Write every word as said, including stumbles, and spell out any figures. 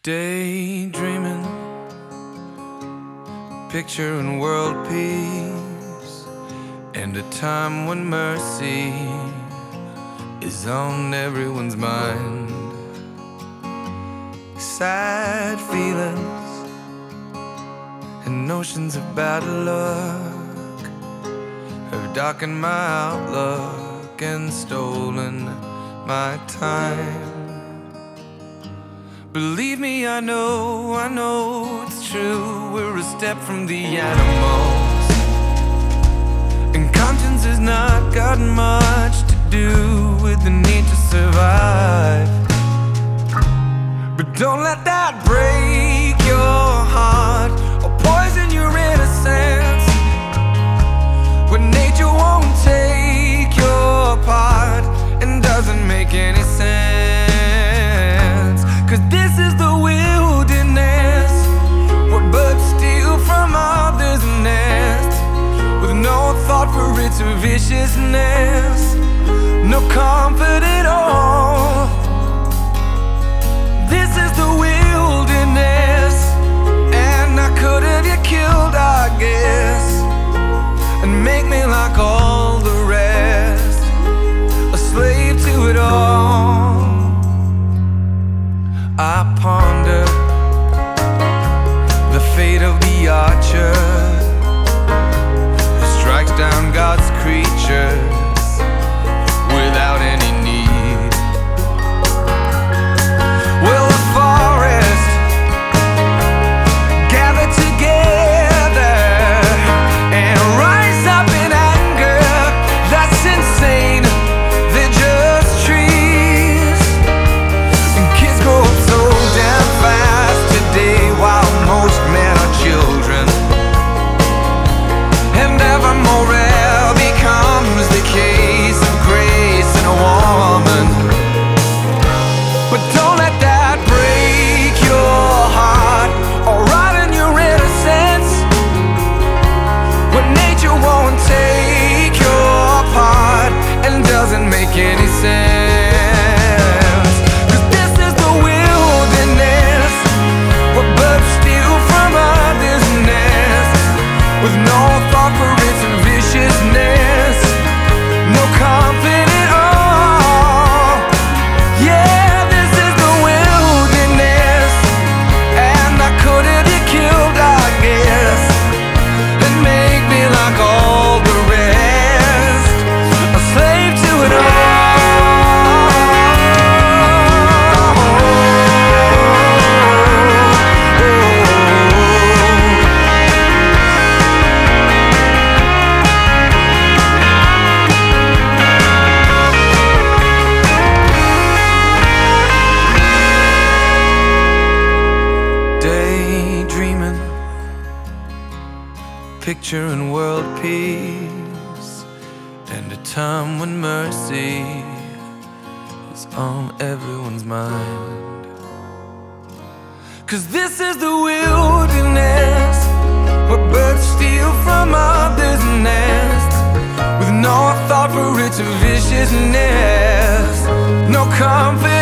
Daydreaming, picturing world peace, and a time when mercy is on everyone's mind. Sad feelings and notions of bad luck have darkened my outlook and stolen my time. Believe me, I know, I know it's true. We're a step from the animals, and conscience has not got much to do with the need to survive. But don't let that break your heart or poison your innocence, when nature won't take your part and doesn't make any sense. Cause this is the wilderness, where birds steal from others' nests, with no thought for its viciousness, no comfort at all. This is the wilderness, and I could have you killed, I guess, and make me like all the rest, a slave to it all. I ponder the fate of the archer who strikes down God's creatures without any need. Will the forest gather together and rise up in anger? That's insane, they're just trees. And kids grow up so damn fast today, while most men are children, and ever more rare becomes the case of grace in a woman. But don't let that break your heart or rotten your innocence, when nature won't take your part and doesn't make any sense. Cause this is the wilderness, where birds steal from others' nests, with no thought for its viciousness, no comfort at all. Yeah, this is the wilderness, and I could have you killed, I guess, and make me like all the rest, a slave to it all. Daydreaming, picturing world peace, and a time when mercy is on everyone's mind. Cause this is the wilderness, where birds steal from others' nests, with no thought for its viciousness, no comfort